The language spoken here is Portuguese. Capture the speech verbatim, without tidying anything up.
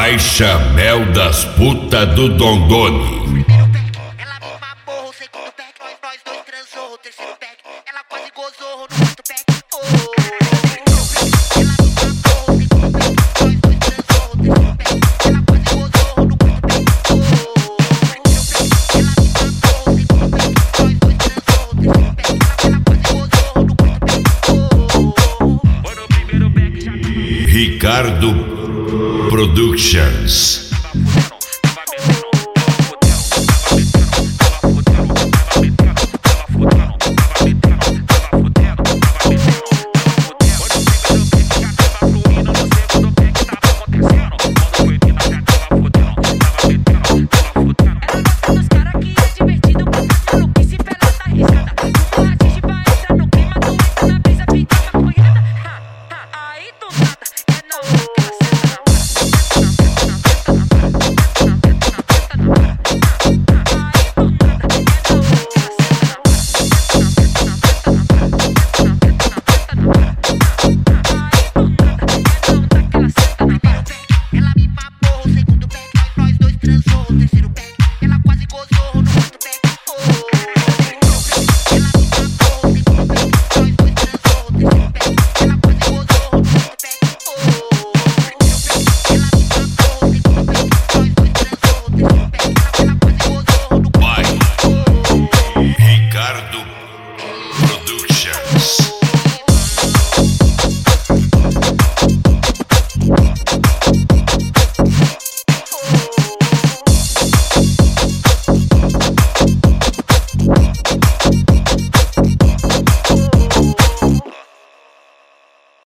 Baixa mel das puta do Dondoni. Primeiro pack, ela me mamou. O segundo pack, nós, nós dois transou. O terceiro pack, ela quase gozou. No quarto pack, oh. Ricardo Productions.